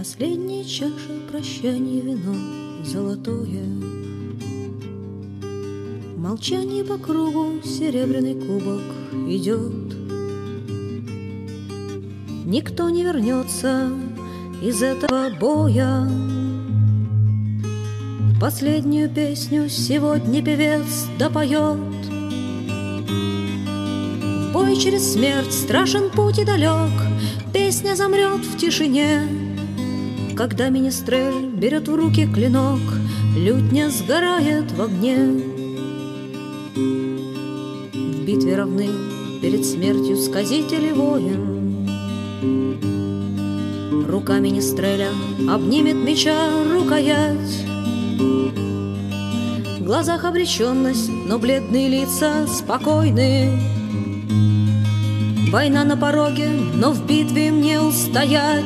Последняя чаша прощания, вино золотое, молчание по кругу, серебряный кубок идет. Никто не вернется из этого боя. Последнюю песню сегодня певец допоет. В бой через смерть страшен путь и далек, песня замрет в тишине. Когда министрель берет в руки клинок, лютня сгорает в огне. В битве равны перед смертью сказитель и воин. Рука министреля обнимет меча рукоять. В глазах обреченность, но бледные лица спокойны. Война на пороге, но в битве им не устоять.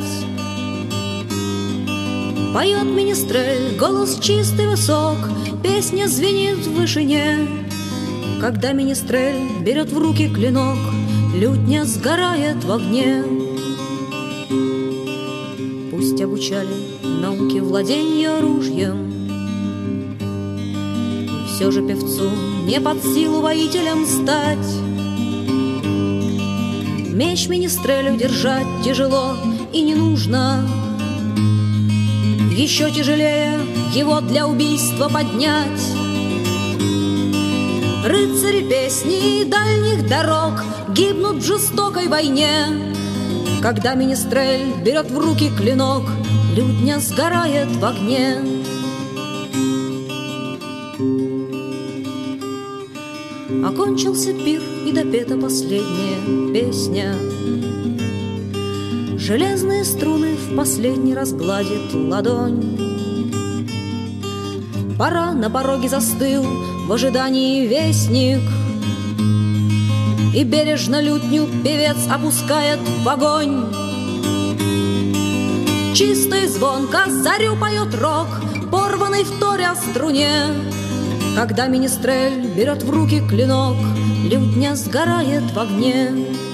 Поет министрель, голос чистый, высок, песня звенит в вышине. Когда министрель берет в руки клинок, лютня сгорает в огне. Пусть обучали науки владенья оружием, все же певцу не под силу воителям стать. Меч министрелю держать тяжело и не нужно, еще тяжелее его для убийства поднять. Рыцари песни дальних дорог гибнут в жестокой войне. Когда министрель берет в руки клинок, лютня сгорает в огне. Окончился пир, и допета последняя песня. Железные струны в последний раз гладит ладонь. Пора, на пороге застыл в ожидании вестник, и бережно лютню певец опускает в огонь. Чисто и звонко зарю поет рог, порванный вторя струне. Когда министрель берет в руки клинок, лютня сгорает в огне.